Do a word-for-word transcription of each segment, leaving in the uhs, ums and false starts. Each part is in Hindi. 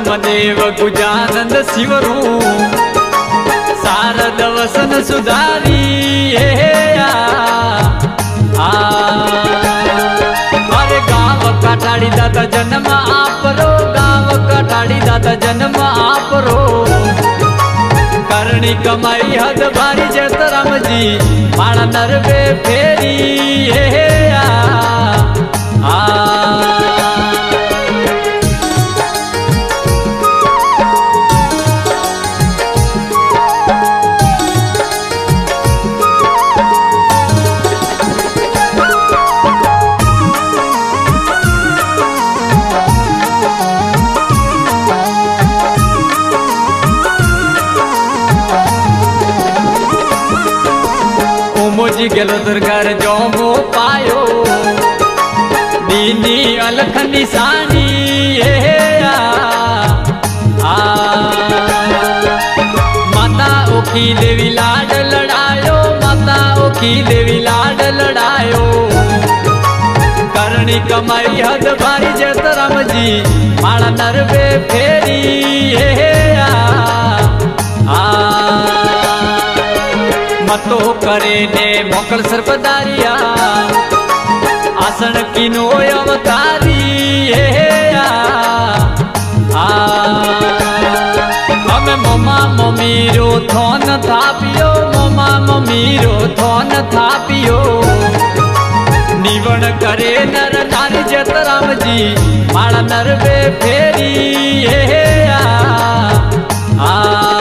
ब्रह्मदेव गुजानंद शिवरू शारद वसन सुधारी हे आ, आ अरे गाव काठाड़ी दाता जन्म आपरो गाव काठाड़ी दाता जन्म आपरो करणी कमाई हद भारी जतराम जी माड़ा नरवे फेरी हे आ, आ मोजी गेलो दुर्गर जो मो पायो दीनी अलख निशानी हे आ, आ माता ओखी देवी लाड लड़ायो माता ओखी देवी लाड लड़ायो करणी कमाई हद भारी जतराम जी माड़ा नरवे फेरी हे आ, आ मतो करे ने मोकल सर्पदारिया आसन किनो अवतारी हे आ, आ हमें मोमा ममीरो थोन थापियो मोमा ममीरो थोन थापियो निवण करे नर नारी जतराम जी माड़ा नरवे फेरी हे आ, आ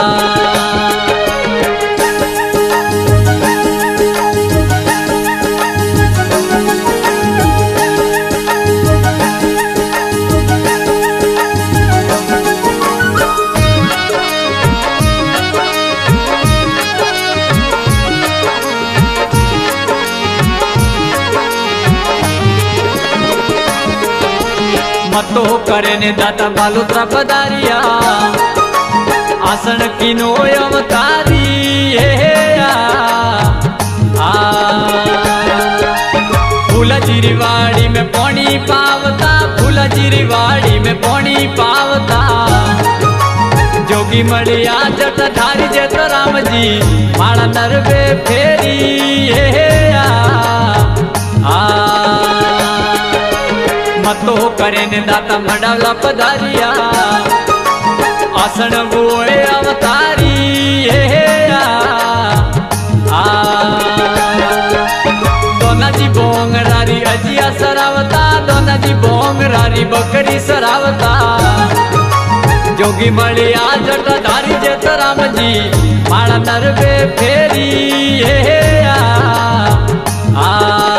मतो करे ने दाता बालोत्रा पदारिया आसन किनो अवतारी हे आ, आ फूला जिरीवाड़ी में पानी पावता फूला जिरीवाड़ी में पानी पावता जोगी मड़िया जटाधारी जतराम जी माड़ा नरवे फेरी हे आ, आ मतो करे ने दाता मडाला पधारिया आसन गोए अवतारी हे आ, आ दोना जी बोंगरारी अजिया सरावता दोना जी बोंगरारी बकरी सरावता जोगी मड़िया जटाधारी जतराम जी माड़ा नरवे फेरी हे आ, आ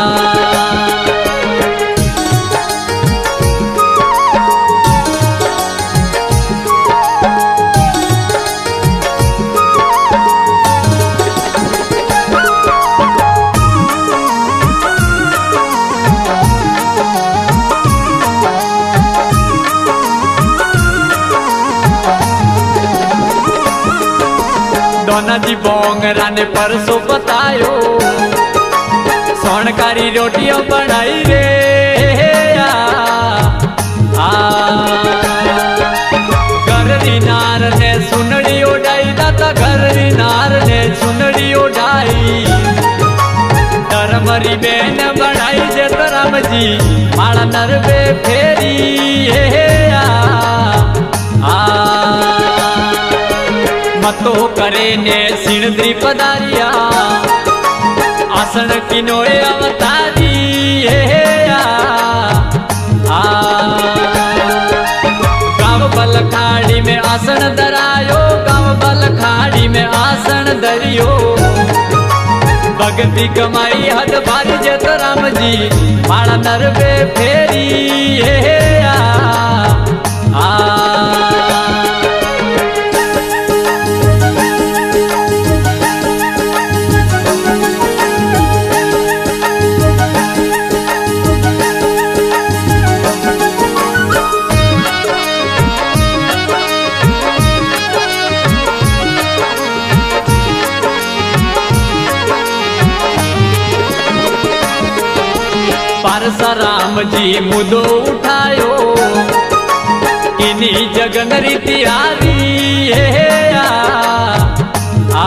दोना जी बोंगरा ने परसों बतायो सोनकारी रोटियां बनाई रे आ, आ घर नार ने सुनड़ी उड़ाई दाता घर नार ने सुनड़ी उड़ाई धर्मरी बेन बनाई जतराम जी माड़ा नरवे फेरी हे आ, आ मतो करे ने सिणद्री पदारिया आसन किनोए अवतारी हे आ, आ गाँव बलखाड़ी में आसन दरायो गाँव बलखाड़ी में आसन दरियो भगती कमाई हद भारी जतराम जी माड़ा नरवे फेरी हे आ, आ परशुराम जी मुदो उठायो कि नी जगन रीति हारी हे आ, आ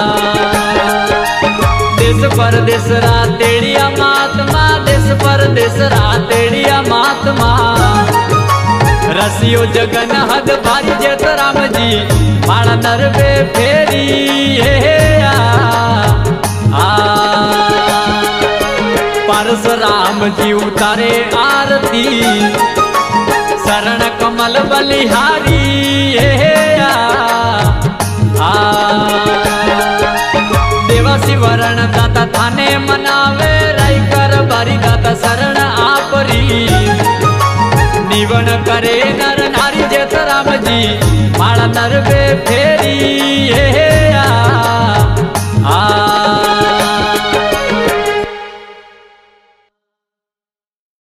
देश परदेश रातेड़िया महात्मा देश परदेश रातेड़िया महात्मा रसियो जगन हद भारी जेत राम जी माड़ा नरबे फेरी हे आ, आ परशुराम जी उतारे आरती शरण कमल बलिहारी हे आ, आ देवासी वरण दाता थाने मनावे राई कर बारी दाता शरण आपरी जीवन करे नर नारी जेत राम जी माड़ा नरबे फेरी हे